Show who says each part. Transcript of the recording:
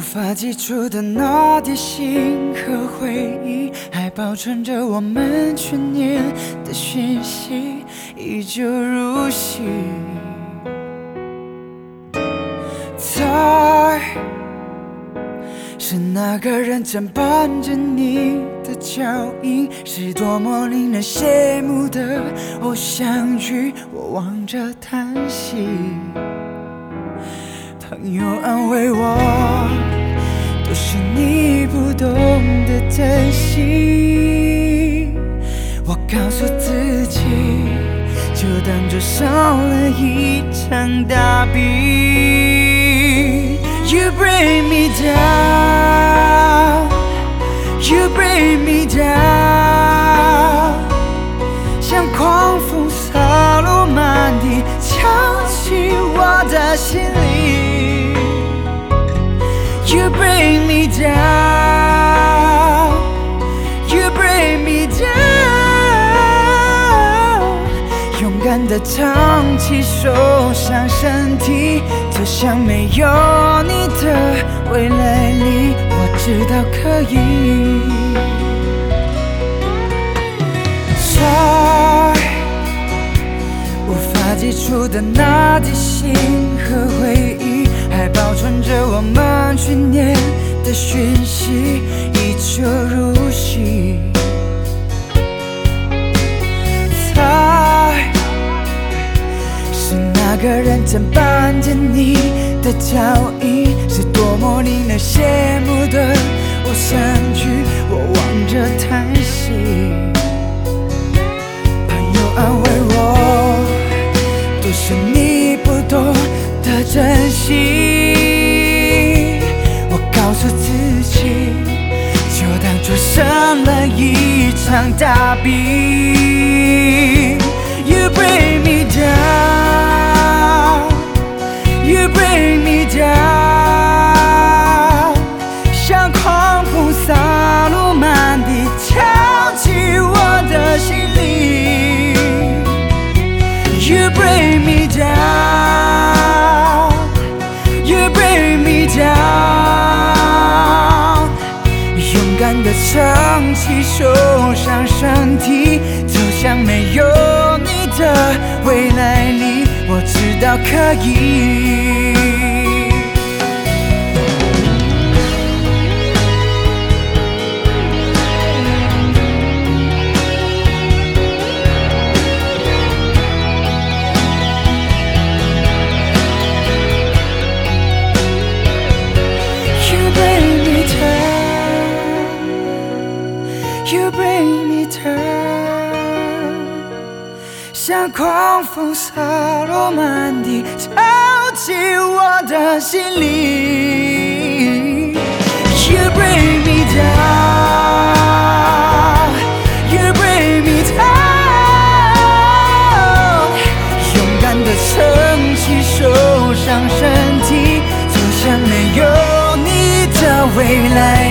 Speaker 1: 法寄出的那叠信和回忆，还保存着我们去年的讯息，依旧如昔。在，是哪个人正伴着你的脚印？是多么令人羡慕的偶像剧，我望着叹息。朋友安慰我，都是你不懂得珍惜。我告诉自己，就当作少了一场大病。You bring me down, you bring me down， 像狂风洒落满地，敲击我的心里。You bring me down, you bring me down， 勇敢地唱起受伤身体，就像没有你的未来里，我知道可以。在无法寄出的那叠信和回忆，还保存着我们去年的讯息，依旧如昔。猜，是哪个人正伴着你的脚印？是多么令人羡慕的偶像剧，我望着叹息。朋友安慰我，都是你不懂的珍惜。我告诉自己，就当作生了一场大病。You bring me down, you bring me down， 像狂风洒落满地，敲击我的心里。You bring me down, you bring me down， 勇敢地撑起受伤身体，就像没有你的未来里，我知道可以。You bring me down， 像狂风洒落满地，敲击我的心里。You bring me down, you bring me down， 勇敢地撑起受伤身体，就像没有你的未来